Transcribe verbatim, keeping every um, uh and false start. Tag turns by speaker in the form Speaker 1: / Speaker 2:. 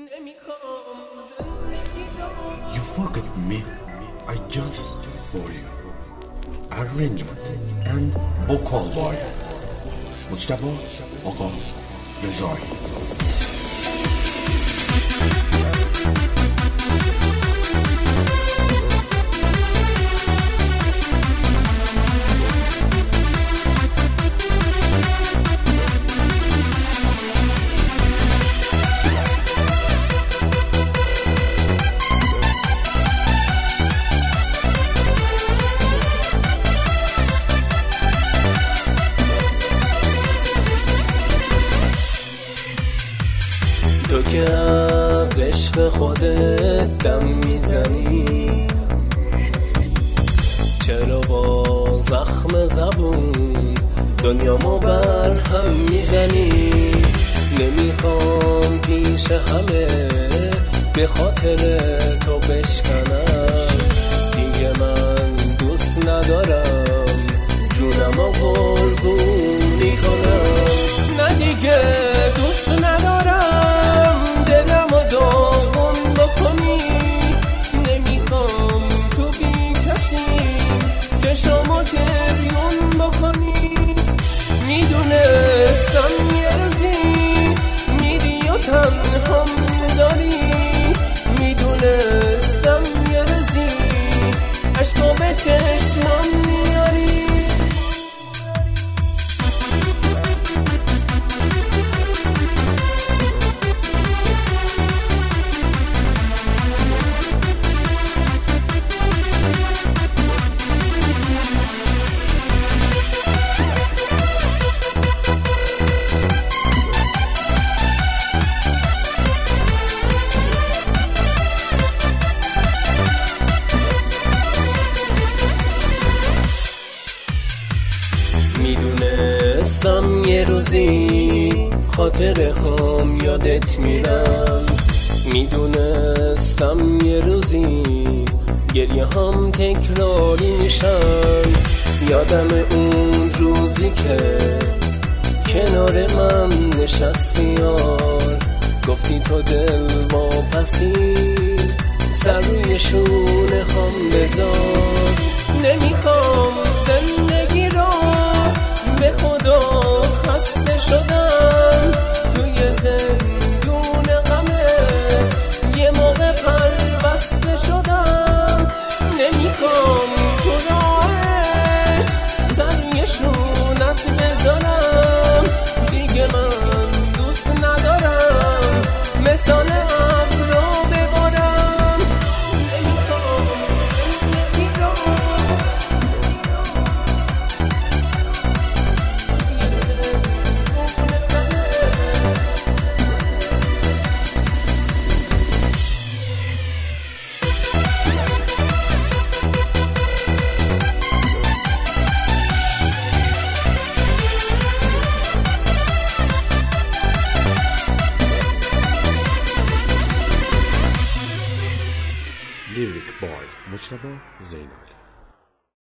Speaker 1: You forget me, I just for you. Arrangement and vocal boy مجتبی آقا رضایی.
Speaker 2: تو که از عشق خودت دم میزنی، چرا با زخم زبون دنیامو بر هم میزنی؟ نمیخوام پیش همه به خاطر تو بشکنم، دیگه من دوست ندارم جونمو قربونی کنم. نه دیگه دوست ندارم دلمو داغون بکنی، نمیخوام تو بی کسی چشمو تریون بکنی. میدونستم یه روزی میری و تنها میذاری، میدونستم یه روزی عشقو به چشمم میاری. میدونستم یه روزی خاطره هم یادت میرم، میدونستم یه روزی گریه هم تکراری میشن. یادم اون روزی که کنار من نشستی یار، گفتی تو دل واپسی سر روی شونه هم بذار. نمیخوام زندگی رو به خدا خسته شدم، توی زندون غمه یه موقع پر بسته شدم. نمیخوام تو راهش سر یه شونت بذارم، دیگه من دوست ندارم مثال ابرو ببارم. نمیخوام زندگی رو
Speaker 1: Lyric by مجتبی زینال.